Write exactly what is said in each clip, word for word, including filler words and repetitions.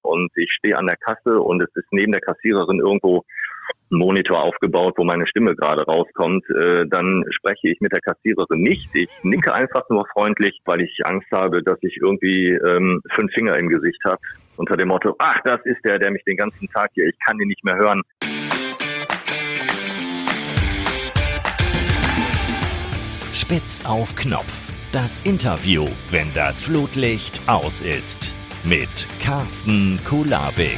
und ich stehe an der Kasse und es ist neben der Kassiererin irgendwo ein Monitor aufgebaut, wo meine Stimme gerade rauskommt, äh, dann spreche ich mit der Kassiererin nicht. Ich nicke einfach nur freundlich, weil ich Angst habe, dass ich irgendwie ähm, fünf Finger im Gesicht habe. Unter dem Motto, ach, das ist der, der mich den ganzen Tag hier, ich kann ihn nicht mehr hören. Spitz auf Knopf. Das Interview, wenn das Flutlicht aus ist. Mit Carsten Kulawik.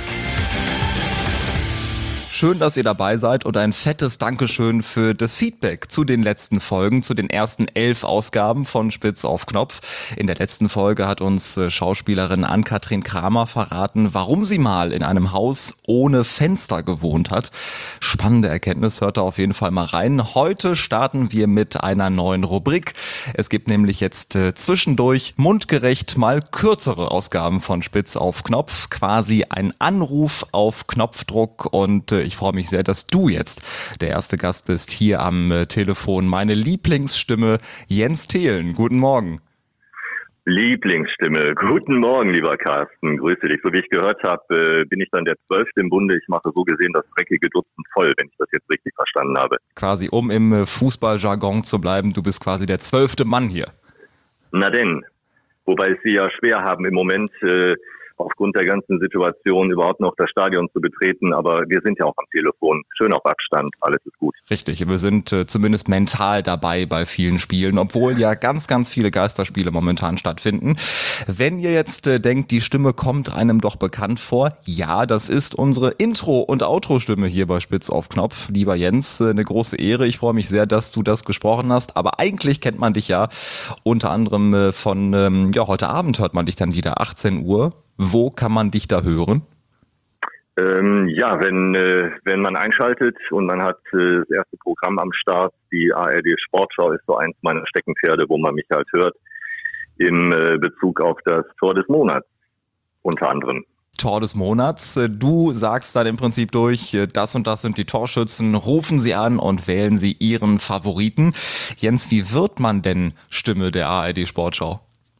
Schön, dass ihr dabei seid und ein fettes Dankeschön für das Feedback zu den letzten Folgen, zu den ersten elf Ausgaben von Spitz auf Knopf. In der letzten Folge hat uns Schauspielerin Ann-Kathrin Kramer verraten, warum sie mal in einem Haus ohne Fenster gewohnt hat. Spannende Erkenntnis, hört da auf jeden Fall mal rein. Heute starten wir mit einer neuen Rubrik. Es gibt nämlich jetzt äh, zwischendurch mundgerecht mal kürzere Ausgaben von Spitz auf Knopf. Quasi ein Anruf auf Knopfdruck und äh, ich freue mich sehr, dass du jetzt der erste Gast bist hier am äh, Telefon. Meine Lieblingsstimme, Jens Thelen. Guten Morgen. Lieblingsstimme. Guten Morgen, lieber Carsten. Grüße dich. So wie ich gehört habe, äh, bin ich dann der Zwölfte im Bunde. Ich mache so gesehen das dreckige Dutzend voll, wenn ich das jetzt richtig verstanden habe. Quasi, um im äh, Fußballjargon zu bleiben, du bist quasi der zwölfte Mann hier. Na denn, wobei es sie ja schwer haben im Moment, äh, aufgrund der ganzen Situation überhaupt noch das Stadion zu betreten. Aber wir sind ja auch am Telefon. Schön auf Abstand. Alles ist gut. Richtig. Wir sind äh, zumindest mental dabei bei vielen Spielen, obwohl ja ganz, ganz viele Geisterspiele momentan stattfinden. Wenn ihr jetzt äh, denkt, die Stimme kommt einem doch bekannt vor, ja, das ist unsere Intro- und Outro-Stimme hier bei Spitz auf Knopf. Lieber Jens, äh, eine große Ehre. Ich freue mich sehr, dass du das gesprochen hast. Aber eigentlich kennt man dich ja unter anderem äh, von, ähm, ja, heute Abend hört man dich dann wieder, achtzehn Uhr. Wo kann man dich da hören? Ähm, ja, wenn äh, wenn man einschaltet und man hat äh, das erste Programm am Start, die A R D Sportschau ist so eins meiner Steckenpferde, wo man mich halt hört, im äh, Bezug auf das Tor des Monats unter anderem. Tor des Monats. Du sagst dann im Prinzip durch, das und das sind die Torschützen, rufen sie an und wählen sie ihren Favoriten. Jens, wie wird man denn Stimme der A R D Sportschau?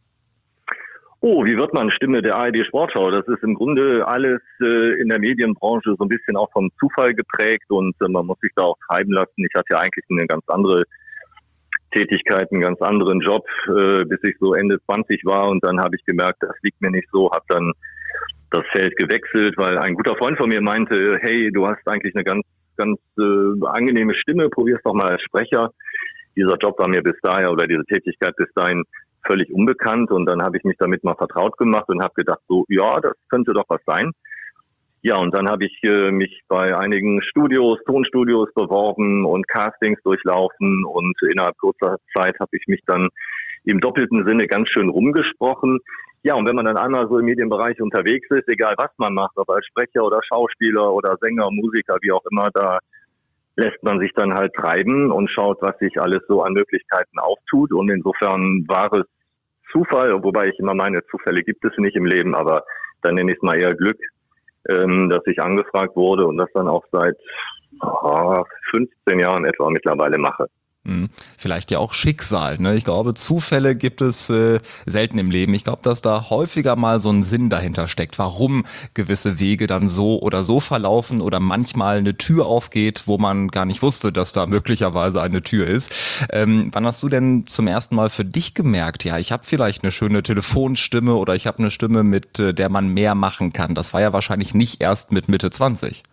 Oh, wie wird man Stimme der A R D Sportschau? Das ist im Grunde alles äh, in der Medienbranche so ein bisschen auch vom Zufall geprägt und äh, man muss sich da auch treiben lassen. Ich hatte ja eigentlich eine ganz andere Tätigkeit, einen ganz anderen Job, äh, bis ich so Ende zwanzig war und dann habe ich gemerkt, das liegt mir nicht so, habe dann das Feld gewechselt, weil ein guter Freund von mir meinte, hey, du hast eigentlich eine ganz, ganz äh, angenehme Stimme, probier's doch mal als Sprecher. Dieser Job war mir bis daher oder diese Tätigkeit bis dahin völlig unbekannt und dann habe ich mich damit mal vertraut gemacht und habe gedacht, so ja, das könnte doch was sein. Ja, und dann habe ich äh, mich bei einigen Studios, Tonstudios beworben und Castings durchlaufen und innerhalb kurzer Zeit habe ich mich dann im doppelten Sinne ganz schön rumgesprochen. Ja, und wenn man dann einmal so im Medienbereich unterwegs ist, egal was man macht, ob als Sprecher oder Schauspieler oder Sänger, Musiker, wie auch immer, da lässt man sich dann halt treiben und schaut, was sich alles so an Möglichkeiten auftut. Und insofern war es Zufall, wobei ich immer meine, Zufälle gibt es nicht im Leben, aber dann nenne ich es mal eher Glück, ähm, dass ich angefragt wurde und das dann auch seit oh, fünfzehn Jahren etwa mittlerweile mache. Hm. Vielleicht ja auch Schicksal, ne? Ich glaube, Zufälle gibt es äh, selten im Leben. Ich glaube, dass da häufiger mal so ein Sinn dahinter steckt, warum gewisse Wege dann so oder so verlaufen oder manchmal eine Tür aufgeht, wo man gar nicht wusste, dass da möglicherweise eine Tür ist. Ähm, wann hast du denn zum ersten Mal für dich gemerkt, ja, ich habe vielleicht eine schöne Telefonstimme oder ich habe eine Stimme, mit äh, der man mehr machen kann? Das war ja wahrscheinlich nicht erst mit Mitte zwanzig.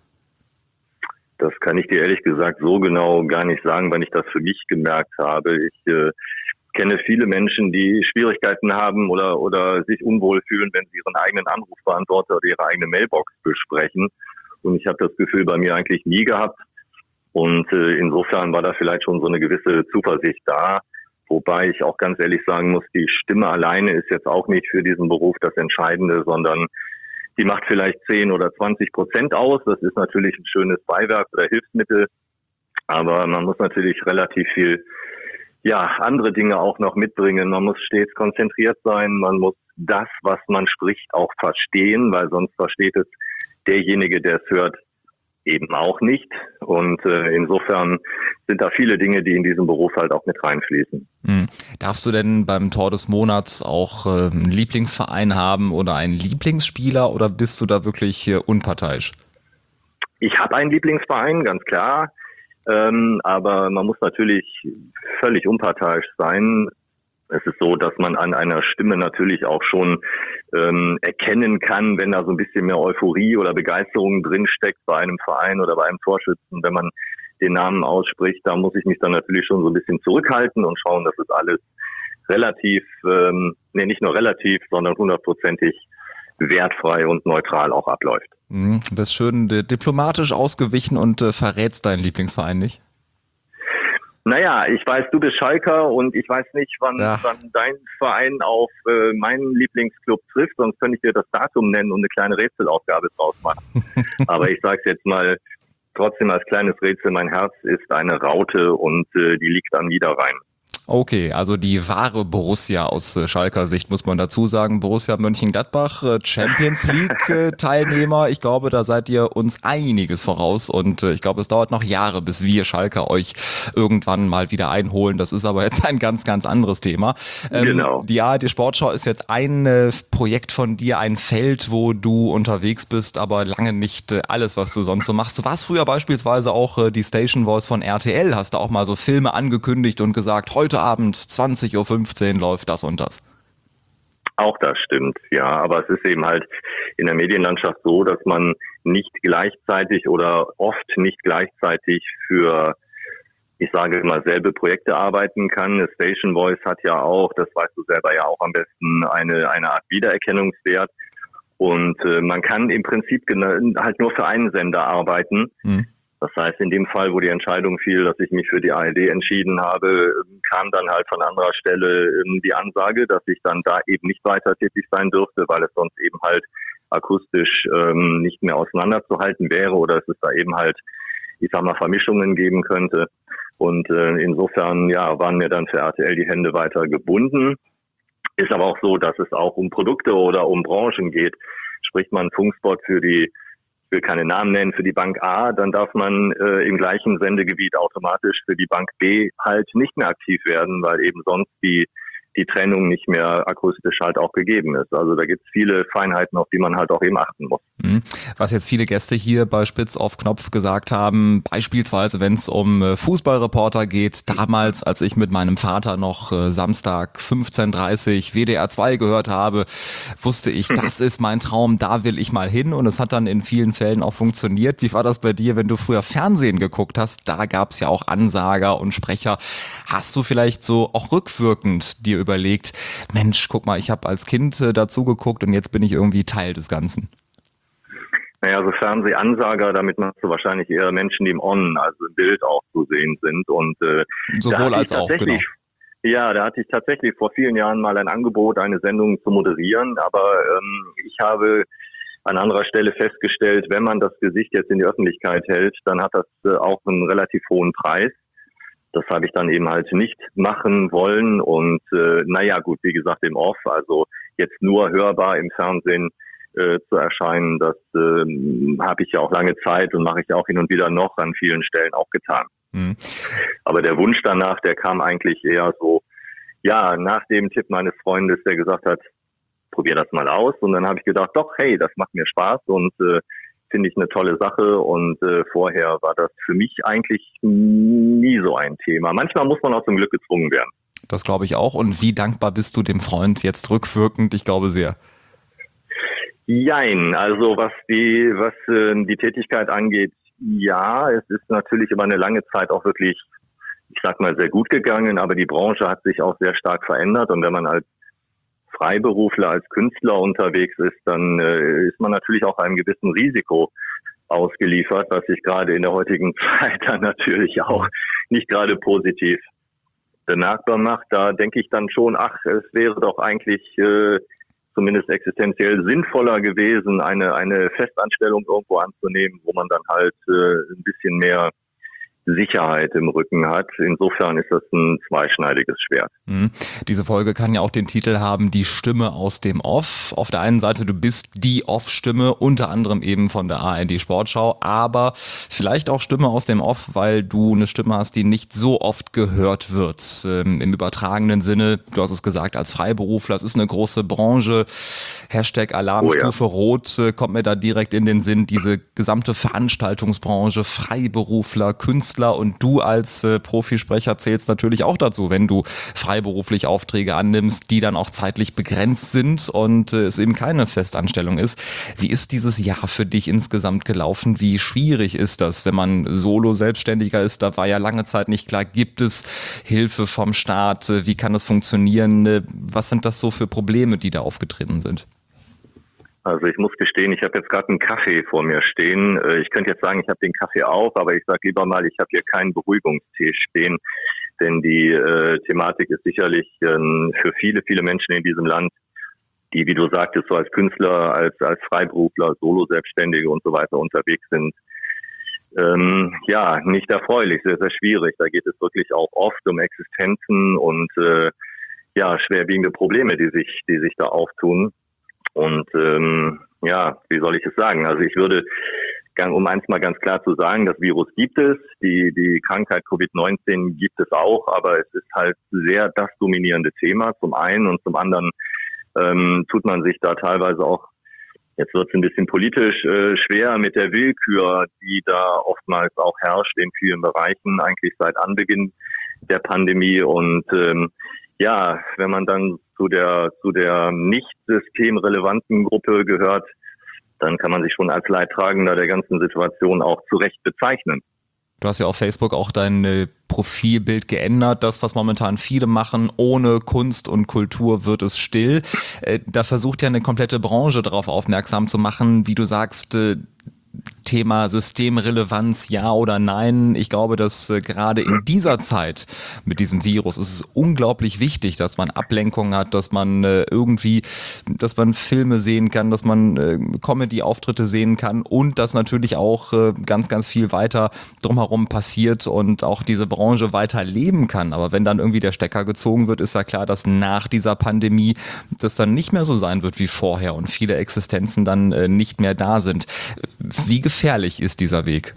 Das kann ich dir ehrlich gesagt so genau gar nicht sagen, wann ich das für mich gemerkt habe. Ich äh, kenne viele Menschen, die Schwierigkeiten haben oder oder sich unwohl fühlen, wenn sie ihren eigenen Anrufbeantworter oder ihre eigene Mailbox besprechen. Und ich habe das Gefühl bei mir eigentlich nie gehabt. Und äh, insofern war da vielleicht schon so eine gewisse Zuversicht da. Wobei ich auch ganz ehrlich sagen muss, die Stimme alleine ist jetzt auch nicht für diesen Beruf das Entscheidende, sondern die macht vielleicht zehn oder zwanzig Prozent aus. Das ist natürlich ein schönes Beiwerk oder Hilfsmittel. Aber man muss natürlich relativ viel, ja, andere Dinge auch noch mitbringen. Man muss stets konzentriert sein. Man muss das, was man spricht, auch verstehen, weil sonst versteht es derjenige, der es hört, eben auch nicht. Und äh, insofern sind da viele Dinge, die in diesem Beruf halt auch mit reinfließen. Mhm. Darfst du denn beim Tor des Monats auch äh, einen Lieblingsverein haben oder einen Lieblingsspieler oder bist du da wirklich äh, unparteiisch? Ich habe einen Lieblingsverein, ganz klar. Ähm, aber man muss natürlich völlig unparteiisch sein. Es ist so, dass man an einer Stimme natürlich auch schon ähm, erkennen kann, wenn da so ein bisschen mehr Euphorie oder Begeisterung drinsteckt bei einem Verein oder bei einem Torschützen. Wenn man den Namen ausspricht, da muss ich mich dann natürlich schon so ein bisschen zurückhalten und schauen, dass es alles relativ, ähm, nee, nicht nur relativ, sondern hundertprozentig wertfrei und neutral auch abläuft. Mhm. Du bist schön äh, diplomatisch ausgewichen und äh, verrätst deinen Lieblingsverein nicht? Naja, ich weiß, du bist Schalker und ich weiß nicht, wann, ja. wann dein Verein auf äh, meinen Lieblingsclub trifft, sonst könnte ich dir das Datum nennen und eine kleine Rätselaufgabe draus machen. Aber ich sage es jetzt mal trotzdem als kleines Rätsel, mein Herz ist eine Raute und äh, die liegt am Niederrhein. Okay, also die wahre Borussia aus äh, Schalker Sicht, muss man dazu sagen. Borussia Mönchengladbach, äh, Champions League äh, Teilnehmer. Ich glaube, da seid ihr uns einiges voraus und äh, ich glaube, es dauert noch Jahre, bis wir Schalker euch irgendwann mal wieder einholen. Das ist aber jetzt ein ganz, ganz anderes Thema. Ähm, genau. Die A R D Sportschau ist jetzt ein äh, Projekt von dir, ein Feld, wo du unterwegs bist, aber lange nicht äh, alles, was du sonst so machst. Du warst früher beispielsweise auch äh, die Station Voice von R T L, hast da auch mal so Filme angekündigt und gesagt, heute Abend zwanzig Uhr fünfzehn läuft das und das. Auch das stimmt, ja. Aber es ist eben halt in der Medienlandschaft so, dass man nicht gleichzeitig oder oft nicht gleichzeitig für, ich sage mal, selbe Projekte arbeiten kann. Station Voice hat ja auch, das weißt du selber ja auch am besten, eine, eine Art Wiedererkennungswert. Und äh, man kann im Prinzip halt nur für einen Sender arbeiten. Mhm. Das heißt, in dem Fall, wo die Entscheidung fiel, dass ich mich für die A R D entschieden habe, kam dann halt von anderer Stelle die Ansage, dass ich dann da eben nicht weiter tätig sein dürfte, weil es sonst eben halt akustisch ähm, nicht mehr auseinanderzuhalten wäre oder dass es da eben halt, ich sag mal, Vermischungen geben könnte. Und äh, insofern, ja, waren mir dann für R T L die Hände weiter gebunden. Ist aber auch so, dass es auch um Produkte oder um Branchen geht. Spricht man Funkspot für die Ich will keine Namen nennen, für die Bank A, dann darf man äh, im gleichen Sendegebiet automatisch für die Bank B halt nicht mehr aktiv werden, weil eben sonst die die Trennung nicht mehr akustisch halt auch gegeben ist. Also da gibt es viele Feinheiten, auf die man halt auch eben achten muss. Was jetzt viele Gäste hier bei Spitz auf Knopf gesagt haben, beispielsweise wenn es um Fußballreporter geht, damals, als ich mit meinem Vater noch äh, Samstag fünfzehn Uhr dreißig W D R zwei gehört habe, wusste ich, das ist mein Traum, da will ich mal hin und es hat dann in vielen Fällen auch funktioniert. Wie war das bei dir, wenn du früher Fernsehen geguckt hast? Da gab es ja auch Ansager und Sprecher. Hast du vielleicht so auch rückwirkend dir überlegt, Mensch, guck mal, ich habe als Kind äh, dazu geguckt und jetzt bin ich irgendwie Teil des Ganzen? Naja, so Fernsehansager, damit machst du wahrscheinlich eher Menschen, die im On, also im Bild auch zu sehen sind. Und äh, sowohl als auch, genau. Ja, da hatte ich tatsächlich vor vielen Jahren mal ein Angebot, eine Sendung zu moderieren, aber ähm, ich habe an anderer Stelle festgestellt, wenn man das Gesicht jetzt in die Öffentlichkeit hält, dann hat das äh, auch einen relativ hohen Preis. Das habe ich dann eben halt nicht machen wollen und äh, naja gut, wie gesagt im Off, also jetzt nur hörbar im Fernsehen äh, zu erscheinen, das äh, habe ich ja auch lange Zeit und mache ich auch hin und wieder noch an vielen Stellen auch getan. Mhm. Aber der Wunsch danach, der kam eigentlich eher so, ja, nach dem Tipp meines Freundes, der gesagt hat, probier das mal aus und dann habe ich gedacht, doch, hey, das macht mir Spaß und äh, finde ich eine tolle Sache und äh, vorher war das für mich eigentlich nie so ein Thema. Manchmal muss man auch zum Glück gezwungen werden. Das glaube ich auch. Und wie dankbar bist du dem Freund jetzt rückwirkend? Ich glaube sehr. Jein, also was die was äh, die Tätigkeit angeht, ja, es ist natürlich über eine lange Zeit auch wirklich, ich sag mal, sehr gut gegangen, aber die Branche hat sich auch sehr stark verändert und wenn man als Freiberufler, als Künstler unterwegs ist, dann äh, ist man natürlich auch einem gewissen Risiko ausgeliefert, was sich gerade in der heutigen Zeit dann natürlich auch nicht gerade positiv bemerkbar macht. Da denke ich dann schon, ach, es wäre doch eigentlich äh, zumindest existenziell sinnvoller gewesen, eine eine Festanstellung irgendwo anzunehmen, wo man dann halt äh, ein bisschen mehr Sicherheit im Rücken hat. Insofern ist das ein zweischneidiges Schwert. Mhm. Diese Folge kann ja auch den Titel haben, die Stimme aus dem Off. Auf der einen Seite, du bist die Off-Stimme, unter anderem eben von der A R D Sportschau, aber vielleicht auch Stimme aus dem Off, weil du eine Stimme hast, die nicht so oft gehört wird. Ähm, im übertragenen Sinne, du hast es gesagt, als Freiberufler, es ist eine große Branche. Hashtag Alarmstufe oh ja. Rot äh, kommt mir da direkt in den Sinn. Diese gesamte Veranstaltungsbranche, Freiberufler, Künstler, und du als äh, Profisprecher zählst natürlich auch dazu, wenn du freiberuflich Aufträge annimmst, die dann auch zeitlich begrenzt sind und äh, es eben keine Festanstellung ist. Wie ist dieses Jahr für dich insgesamt gelaufen? Wie schwierig ist das, wenn man Solo-Selbstständiger ist? Da war ja lange Zeit nicht klar, gibt es Hilfe vom Staat? Wie kann das funktionieren? Was sind das so für Probleme, die da aufgetreten sind? Also ich muss gestehen, ich habe jetzt gerade einen Kaffee vor mir stehen. Ich könnte jetzt sagen, ich habe den Kaffee auf, aber ich sage lieber mal, ich habe hier keinen Beruhigungstee stehen, denn die äh, Thematik ist sicherlich ähm, für viele, viele Menschen in diesem Land, die, wie du sagtest, so als Künstler, als als Freiberufler, Solo-Selbstständige und so weiter unterwegs sind, ähm, ja, nicht erfreulich, sehr, sehr schwierig. Da geht es wirklich auch oft um Existenzen und äh, ja, schwerwiegende Probleme, die sich, die sich da auftun. Und ähm, ja, wie soll ich es sagen? Also ich würde, um eins mal ganz klar zu sagen, das Virus gibt es, die die Krankheit Covid neunzehn gibt es auch, aber es ist halt sehr das dominierende Thema zum einen und zum anderen ähm, tut man sich da teilweise auch, jetzt wird es ein bisschen politisch äh, schwer mit der Willkür, die da oftmals auch herrscht in vielen Bereichen, eigentlich seit Anbeginn der Pandemie. Und ähm, ja, wenn man dann zu der zu der nicht systemrelevanten Gruppe gehört, dann kann man sich schon als Leidtragender der ganzen Situation auch zu Recht bezeichnen. Du hast ja auf Facebook auch dein äh, Profilbild geändert. Das, was momentan viele machen, ohne Kunst und Kultur wird es still. Äh, da versucht ja eine komplette Branche darauf aufmerksam zu machen, wie du sagst, äh, Thema Systemrelevanz, ja oder nein. Ich glaube, dass äh, gerade in dieser Zeit mit diesem Virus ist es unglaublich wichtig, dass man Ablenkung hat, dass man äh, irgendwie, dass man Filme sehen kann, dass man äh, Comedy-Auftritte sehen kann und dass natürlich auch äh, ganz, ganz viel weiter drumherum passiert und auch diese Branche weiter leben kann. Aber wenn dann irgendwie der Stecker gezogen wird, ist ja klar, dass nach dieser Pandemie das dann nicht mehr so sein wird wie vorher und viele Existenzen dann äh, nicht mehr da sind. Wie gefährlich ist dieser Weg?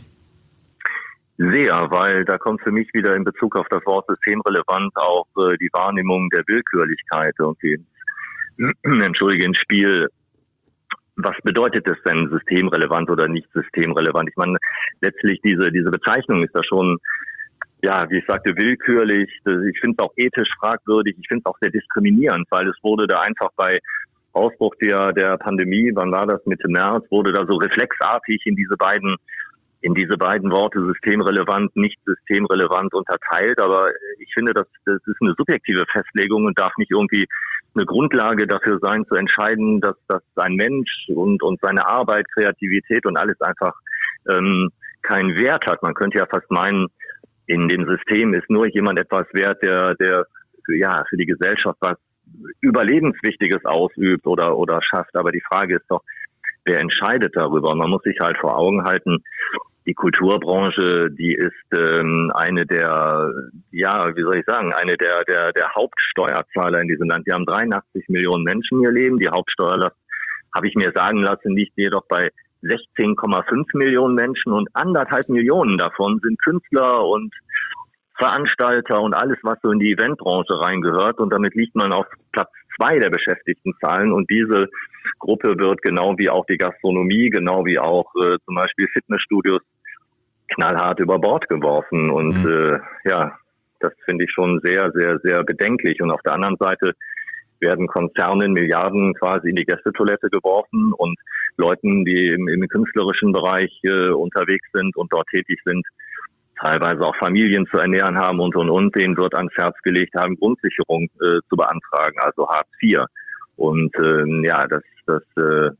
Sehr, weil da kommt für mich wieder in Bezug auf das Wort systemrelevant auch äh, die Wahrnehmung der Willkürlichkeit irgendwie, entschuldige, ins Spiel. Was bedeutet es denn, systemrelevant oder nicht systemrelevant? Ich meine, letztlich diese diese Bezeichnung ist da schon, ja, wie ich sagte, willkürlich. Ich finde es auch ethisch fragwürdig. Ich finde es auch sehr diskriminierend, weil es wurde da einfach bei Ausbruch der, der Pandemie, wann war das, Mitte März, wurde da so reflexartig in diese beiden, in diese beiden Worte systemrelevant, nicht systemrelevant unterteilt. Aber ich finde, das, das ist eine subjektive Festlegung und darf nicht irgendwie eine Grundlage dafür sein, zu entscheiden, dass, dass ein Mensch und, und seine Arbeit, Kreativität und alles einfach ähm, keinen Wert hat. Man könnte ja fast meinen, in dem System ist nur jemand etwas wert, der, der für, ja, für die Gesellschaft was Überlebenswichtiges ausübt oder oder schafft. Aber die Frage ist doch, wer entscheidet darüber? Man muss sich halt vor Augen halten, die Kulturbranche, die ist ähm, eine der, ja, wie soll ich sagen, eine der der der Hauptsteuerzahler in diesem Land. Wir haben dreiundachtzig Millionen Menschen hier leben. Die Hauptsteuerlast, habe ich mir sagen lassen, liegt jedoch bei sechzehn Komma fünf Millionen Menschen und anderthalb Millionen davon sind Künstler und Veranstalter und alles, was so in die Eventbranche reingehört. Und damit liegt man auf Platz zwei der Beschäftigtenzahlen. Und diese Gruppe wird genau wie auch die Gastronomie, genau wie auch äh, zum Beispiel Fitnessstudios knallhart über Bord geworfen. Und mhm. äh, ja, das finde ich schon sehr, sehr, sehr bedenklich. Und auf der anderen Seite werden Konzernen Milliarden quasi in die Gästetoilette geworfen und Leuten, die im, im künstlerischen Bereich äh, unterwegs sind und dort tätig sind, teilweise auch Familien zu ernähren haben und, und, und, denen wird ans Herz gelegt haben, Grundsicherung äh, zu beantragen, also Hartz vier. Und ähm, ja, das, das äh,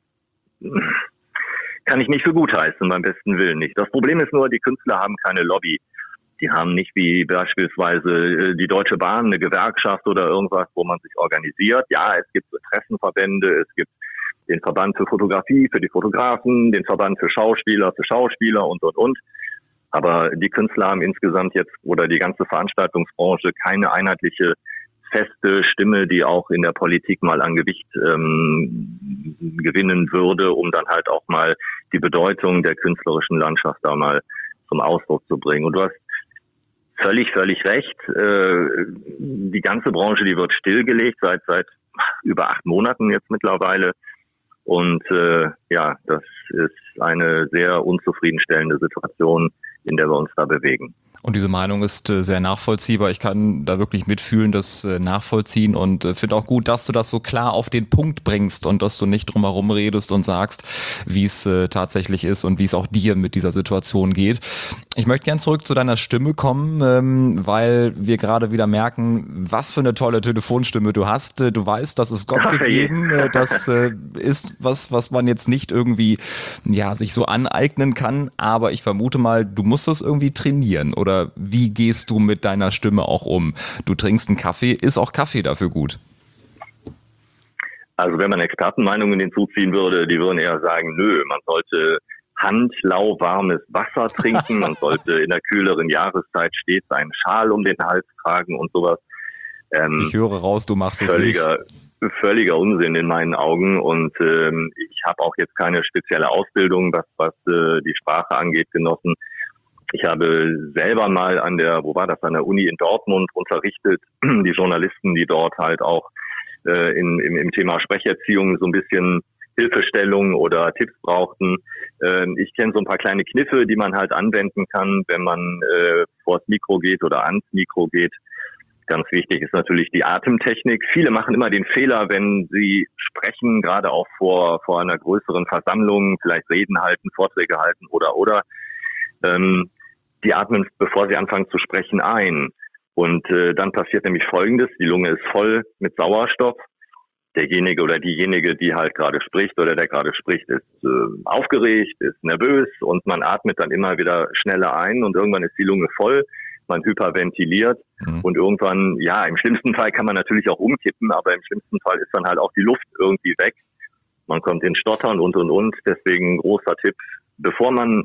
kann ich nicht für gut heißen, beim besten Willen nicht. Das Problem ist nur, die Künstler haben keine Lobby. Die haben nicht wie beispielsweise äh, die Deutsche Bahn eine Gewerkschaft oder irgendwas, wo man sich organisiert. Ja, es gibt Interessenverbände, es gibt den Verband für Fotografie, für die Fotografen, den Verband für Schauspieler, für Schauspieler und, und, und. Aber die Künstler haben insgesamt jetzt oder die ganze Veranstaltungsbranche keine einheitliche feste Stimme, die auch in der Politik mal an Gewicht ähm, gewinnen würde, um dann halt auch mal die Bedeutung der künstlerischen Landschaft da mal zum Ausdruck zu bringen. Und du hast völlig, völlig recht. Äh, die ganze Branche, die wird stillgelegt seit seit über acht Monaten jetzt mittlerweile. Und äh, ja, das ist eine sehr unzufriedenstellende Situation, in der wir uns da bewegen. Und diese Meinung ist äh, sehr nachvollziehbar. Ich kann da wirklich mitfühlen, das äh, nachvollziehen und äh, finde auch gut, dass du das so klar auf den Punkt bringst und dass du nicht drum herum redest und sagst, wie es äh, tatsächlich ist und wie es auch dir mit dieser Situation geht. Ich möchte gern zurück zu deiner Stimme kommen, ähm, weil wir gerade wieder merken, was für eine tolle Telefonstimme du hast. Äh, du weißt, das ist Gott Ach, gegeben. Äh, das äh, ist was, was man jetzt nicht irgendwie ja sich so aneignen kann. Aber ich vermute mal, du musst das irgendwie trainieren, oder? Oder wie gehst du mit deiner Stimme auch um? Du trinkst einen Kaffee, ist auch Kaffee dafür gut? Also wenn man Expertenmeinungen hinzuziehen würde, die würden eher sagen, nö, man sollte handlauwarmes Wasser trinken, man sollte in der kühleren Jahreszeit stets einen Schal um den Hals tragen und sowas. Ähm, ich höre raus, du machst es völliger, nicht. Völliger Unsinn in meinen Augen und ähm, ich habe auch jetzt keine spezielle Ausbildung, was, was äh, die Sprache angeht, genossen. Ich habe selber mal an der, wo war das, an der Uni in Dortmund unterrichtet, die Journalisten, die dort halt auch äh, in, im, im Thema Sprecherziehung so ein bisschen Hilfestellung oder Tipps brauchten. Äh, ich kenne so ein paar kleine Kniffe, die man halt anwenden kann, wenn man äh, vors Mikro geht oder ans Mikro geht. Ganz wichtig ist natürlich die Atemtechnik. Viele machen immer den Fehler, wenn sie sprechen, gerade auch vor, vor einer größeren Versammlung, vielleicht Reden halten, Vorträge halten oder, oder. Ähm, Die atmen, bevor sie anfangen zu sprechen, ein. Und äh, dann passiert nämlich Folgendes. Die Lunge ist voll mit Sauerstoff. Derjenige oder diejenige, die halt gerade spricht oder der gerade spricht, ist äh, aufgeregt, ist nervös und man atmet dann immer wieder schneller ein und irgendwann ist die Lunge voll. Man hyperventiliert mhm. und irgendwann, ja, im schlimmsten Fall kann man natürlich auch umkippen, aber im schlimmsten Fall ist dann halt auch die Luft irgendwie weg. Man kommt in Stottern und, und, und. Deswegen großer Tipp, bevor man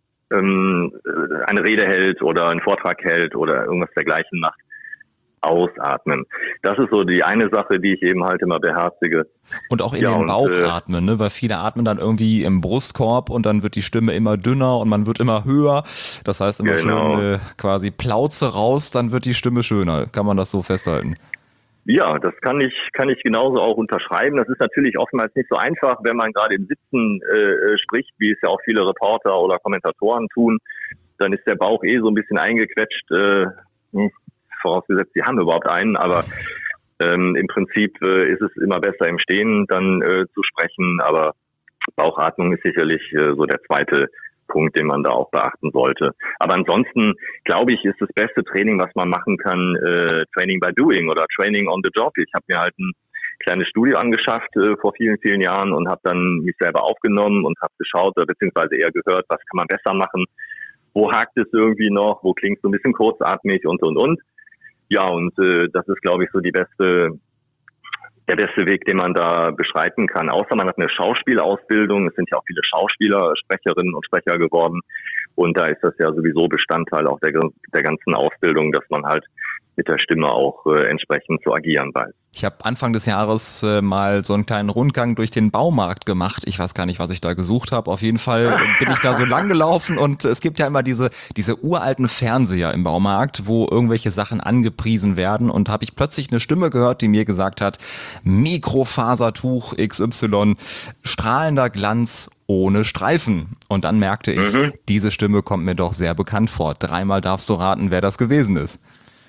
eine Rede hält oder einen Vortrag hält oder irgendwas dergleichen macht, ausatmen. Das ist so die eine Sache, die ich eben halt immer beherzige. Und auch in ja, den und, Bauch äh, atmen, ne? Weil viele atmen dann irgendwie im Brustkorb und dann wird die Stimme immer dünner und man wird immer höher. Das heißt immer genau. schön äh, quasi Plauze raus, dann wird die Stimme schöner. Kann man das so festhalten? Ja, das kann ich kann ich genauso auch unterschreiben. Das ist natürlich oftmals nicht so einfach, wenn man gerade im Sitzen äh, spricht, wie es ja auch viele Reporter oder Kommentatoren tun. Dann ist der Bauch eh so ein bisschen eingequetscht, äh, vorausgesetzt, sie haben überhaupt einen, aber ähm, im Prinzip äh, ist es immer besser im Stehen dann äh, zu sprechen, aber Bauchatmung ist sicherlich äh, so der zweite Punkt, den man da auch beachten sollte. Aber ansonsten, glaube ich, ist das beste Training, was man machen kann, äh, Training by Doing oder Training on the Job. Ich habe mir halt ein kleines Studio angeschafft äh, vor vielen, vielen Jahren und habe dann mich selber aufgenommen und habe geschaut, äh, beziehungsweise eher gehört, was kann man besser machen, wo hakt es irgendwie noch, wo klingt es so ein bisschen kurzatmig und, und, und. Ja, und äh, das ist, glaube ich, so die beste der beste Weg, den man da beschreiten kann. Außer man hat eine Schauspielausbildung. Es sind ja auch viele Schauspieler, Sprecherinnen und Sprecher geworden. Und da ist das ja sowieso Bestandteil auch der, der ganzen Ausbildung, dass man halt mit der Stimme auch äh, entsprechend zu agieren weiß. Ich habe Anfang des Jahres äh, mal so einen kleinen Rundgang durch den Baumarkt gemacht. Ich weiß gar nicht, was ich da gesucht habe. Auf jeden Fall bin ich da so lang gelaufen und es gibt ja immer diese, diese uralten Fernseher im Baumarkt, wo irgendwelche Sachen angepriesen werden und habe ich plötzlich eine Stimme gehört, die mir gesagt hat, Mikrofasertuch X Y, strahlender Glanz ohne Streifen. Und dann merkte ich, mhm. diese Stimme kommt mir doch sehr bekannt vor. Dreimal darfst du raten, wer das gewesen ist.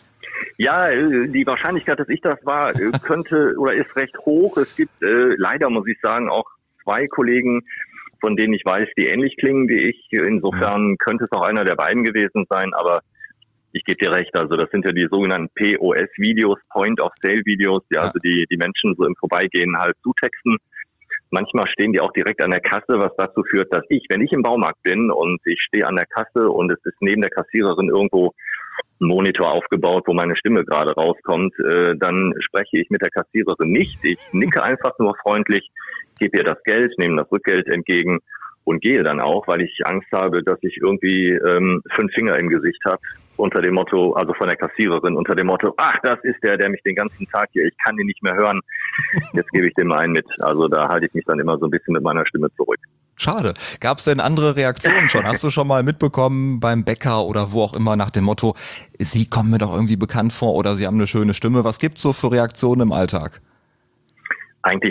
Ja, die Wahrscheinlichkeit, dass ich das war, könnte oder ist recht hoch. Es gibt äh, leider, muss ich sagen, auch zwei Kollegen, von denen ich weiß, die ähnlich klingen wie ich. Insofern könnte es auch einer der beiden gewesen sein, aber ich gebe dir recht. Also das sind ja die sogenannten P O S-Videos, Point-of-Sale-Videos, die ja. also die, die Menschen so im Vorbeigehen halt zutexten. Manchmal stehen die auch direkt an der Kasse, was dazu führt, dass ich, wenn ich im Baumarkt bin und ich stehe an der Kasse und es ist neben der Kassiererin irgendwo ein Monitor aufgebaut, wo meine Stimme gerade rauskommt, äh, dann spreche ich mit der Kassiererin nicht. Ich nicke einfach nur freundlich, gebe ihr das Geld, nehme das Rückgeld entgegen und gehe dann auch, weil ich Angst habe, dass ich irgendwie ähm, fünf Finger im Gesicht habe, unter dem Motto, also von der Kassiererin, unter dem Motto, ach, das ist der, der mich den ganzen Tag hier, ich kann ihn nicht mehr hören, jetzt gebe ich dem mal einen mit. Also da halte ich mich dann immer so ein bisschen mit meiner Stimme zurück. Schade. Gab es denn andere Reaktionen schon? Hast du schon mal mitbekommen beim Bäcker oder wo auch immer nach dem Motto, Sie kommen mir doch irgendwie bekannt vor oder Sie haben eine schöne Stimme. Was gibt's so für Reaktionen im Alltag? Eigentlich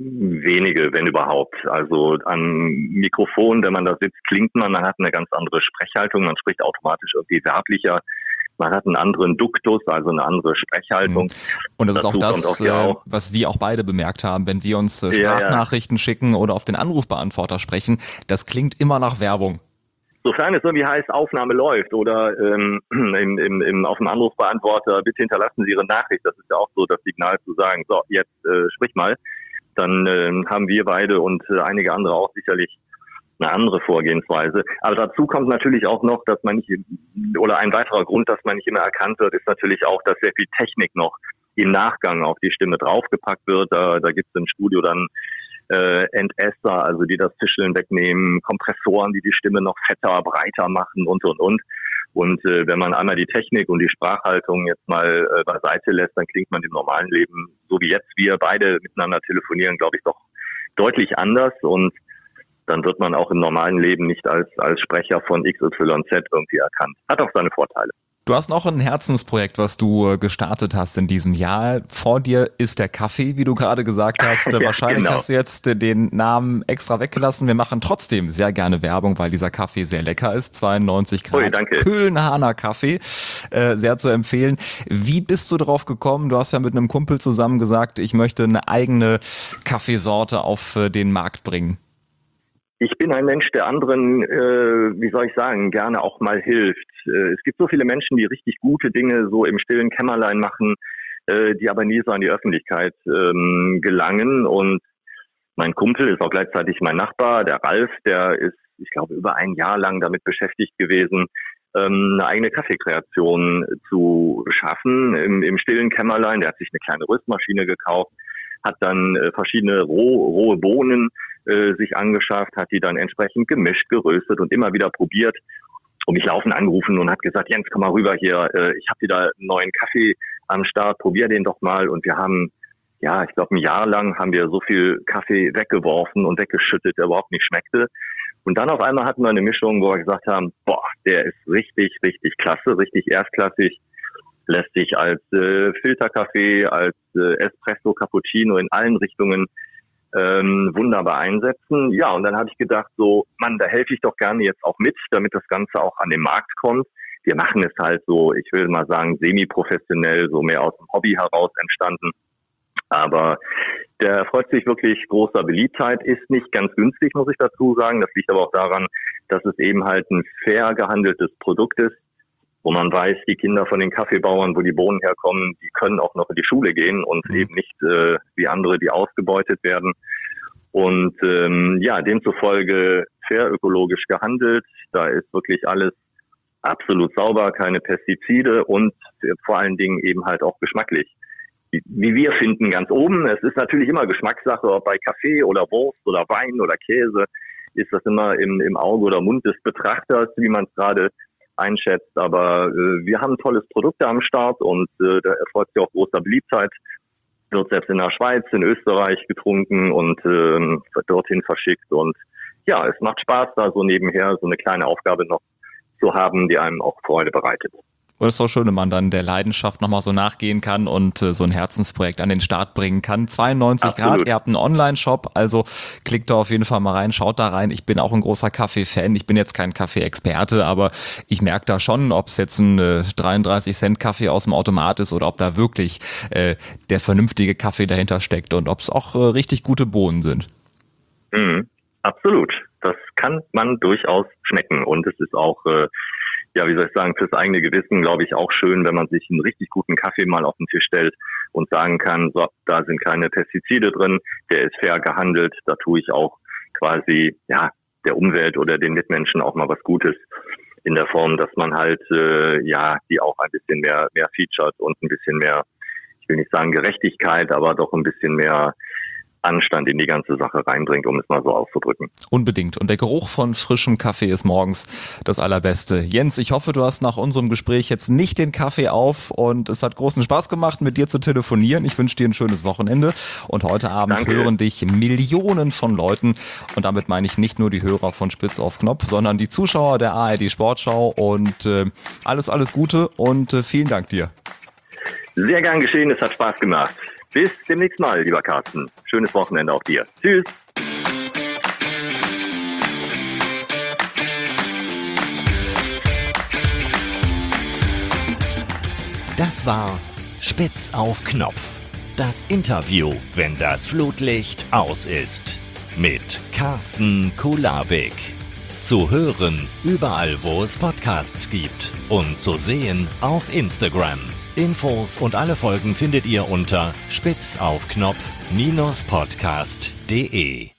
wenige, wenn überhaupt. Also am Mikrofon, wenn man da sitzt, klingt man, man hat eine ganz andere Sprechhaltung, man spricht automatisch irgendwie werblicher. Man hat einen anderen Duktus, also eine andere Sprechhaltung. Und das Dazu ist auch das, auch auch. was wir auch beide bemerkt haben, wenn wir uns Sprachnachrichten ja, ja. schicken oder auf den Anrufbeantworter sprechen. Das klingt immer nach Werbung. Sofern es irgendwie heißt, Aufnahme läuft oder ähm, im, im, im, auf dem Anrufbeantworter, bitte hinterlassen Sie Ihre Nachricht. Das ist ja auch so das Signal zu sagen, so, jetzt äh, sprich mal. Dann äh, haben wir beide und äh, einige andere auch sicherlich eine andere Vorgehensweise. Aber dazu kommt natürlich auch noch, dass man nicht, oder ein weiterer Grund, dass man nicht immer erkannt wird, ist natürlich auch, dass sehr viel Technik noch im Nachgang auf die Stimme draufgepackt wird. Da, da gibt es im Studio dann äh, Entesser, also die das Zischeln wegnehmen, Kompressoren, die die Stimme noch fetter, breiter machen und, und, und. Und äh, wenn man einmal die Technik und die Sprachhaltung jetzt mal äh, beiseite lässt, dann klingt man im normalen Leben, so wie jetzt wir beide miteinander telefonieren, glaube ich, doch deutlich anders. Und dann wird man auch im normalen Leben nicht als, als Sprecher von X Y Z irgendwie erkannt. Hat auch seine Vorteile. Du hast noch ein Herzensprojekt, was du gestartet hast in diesem Jahr. Vor dir ist der Kaffee, wie du gerade gesagt hast. Ja, wahrscheinlich genau. Hast du jetzt den Namen extra weggelassen. Wir machen trotzdem sehr gerne Werbung, weil dieser Kaffee sehr lecker ist. zweiundneunzig Grad Ui, danke. Köhlnhahner Kaffee, äh, sehr zu empfehlen. Wie bist du darauf gekommen? Du hast ja mit einem Kumpel zusammen gesagt, ich möchte eine eigene Kaffeesorte auf äh, den Markt bringen. Ich bin ein Mensch, der anderen, äh, wie soll ich sagen, gerne auch mal hilft. Äh, es gibt so viele Menschen, die richtig gute Dinge so im stillen Kämmerlein machen, äh, die aber nie so an die Öffentlichkeit ähm, gelangen. Und mein Kumpel ist auch gleichzeitig mein Nachbar, der Ralf, der ist, ich glaube, über ein Jahr lang damit beschäftigt gewesen, ähm, eine eigene Kaffeekreation zu schaffen im, im stillen Kämmerlein. Der hat sich eine kleine Röstmaschine gekauft, hat dann äh, verschiedene roh, rohe Bohnen sich angeschafft, hat die dann entsprechend gemischt, geröstet und immer wieder probiert und mich laufend angerufen und hat gesagt, Jens, komm mal rüber hier, ich habe wieder einen neuen Kaffee am Start, probier den doch mal. Und wir haben, ja, ich glaube ein Jahr lang haben wir so viel Kaffee weggeworfen und weggeschüttet, der überhaupt nicht schmeckte. Und dann auf einmal hatten wir eine Mischung, wo wir gesagt haben, boah, der ist richtig, richtig klasse, richtig erstklassig, lässt sich als äh, Filterkaffee, als äh, Espresso, Cappuccino in allen Richtungen Ähm, wunderbar einsetzen. Ja, und dann habe ich gedacht, so, Mann, da helfe ich doch gerne jetzt auch mit, damit das Ganze auch an den Markt kommt. Wir machen es halt so, ich will mal sagen, semi-professionell, so mehr aus dem Hobby heraus entstanden. Aber der erfreut sich wirklich großer Beliebtheit, ist nicht ganz günstig, muss ich dazu sagen. Das liegt aber auch daran, dass es eben halt ein fair gehandeltes Produkt ist, wo man weiß, die Kinder von den Kaffeebauern, wo die Bohnen herkommen, die können auch noch in die Schule gehen und mhm. eben nicht äh, wie andere, die ausgebeutet werden. Und ähm, ja, demzufolge fair ökologisch gehandelt. Da ist wirklich alles absolut sauber, keine Pestizide und vor allen Dingen eben halt auch geschmacklich. Wie, wie wir finden, ganz oben. Es ist natürlich immer Geschmackssache, ob bei Kaffee oder Wurst oder Wein oder Käse, ist das immer im, im Auge oder Mund des Betrachters, wie man es gerade einschätzt, aber äh, wir haben ein tolles Produkt da am Start und äh, da erfolgt ja auch großer Beliebtheit. Wird selbst in der Schweiz, in Österreich getrunken und äh, dorthin verschickt und ja, es macht Spaß, da so nebenher so eine kleine Aufgabe noch zu haben, die einem auch Freude bereitet. Und es ist doch schön, wenn man dann der Leidenschaft nochmal so nachgehen kann und äh, so ein Herzensprojekt an den Start bringen kann. zweiundneunzig Grad, ihr habt einen Online-Shop, also klickt da auf jeden Fall mal rein, schaut da rein. Ich bin auch ein großer Kaffee-Fan. Ich bin jetzt kein Kaffee-Experte, aber ich merke da schon, ob es jetzt ein äh, dreiunddreißig Cent Kaffee aus dem Automat ist oder ob da wirklich äh, der vernünftige Kaffee dahinter steckt und ob es auch äh, richtig gute Bohnen sind. Mhm, absolut. Das kann man durchaus schmecken und es ist auch äh, ja, wie soll ich sagen, fürs eigene Gewissen, glaube ich, auch schön, wenn man sich einen richtig guten Kaffee mal auf den Tisch stellt und sagen kann, so, da sind keine Pestizide drin, der ist fair gehandelt, da tue ich auch quasi, ja, der Umwelt oder den Mitmenschen auch mal was Gutes in der Form, dass man halt, äh, ja, die auch ein bisschen mehr, mehr featured und ein bisschen mehr, ich will nicht sagen Gerechtigkeit, aber doch ein bisschen mehr Anstand in die ganze Sache reinbringt, um es mal so auszudrücken. Unbedingt. Und der Geruch von frischem Kaffee ist morgens das Allerbeste. Jens, ich hoffe, du hast nach unserem Gespräch jetzt nicht den Kaffee auf und es hat großen Spaß gemacht, mit dir zu telefonieren. Ich wünsche dir ein schönes Wochenende und heute Abend Danke. hören dich Millionen von Leuten und damit meine ich nicht nur die Hörer von Spitz auf Knopf, sondern die Zuschauer der A R D Sportschau und äh, alles, alles Gute und äh, vielen Dank dir. Sehr gern geschehen, es hat Spaß gemacht. Bis demnächst mal, lieber Carsten. Schönes Wochenende auch dir. Tschüss. Das war Spitz auf Knopf. Das Interview, wenn das Flutlicht aus ist. Mit Carsten Kulawik. Zu hören überall, wo es Podcasts gibt. Und zu sehen auf Instagram. Infos und alle Folgen findet ihr unter spitzaufknopf Bindestrich podcast punkt de.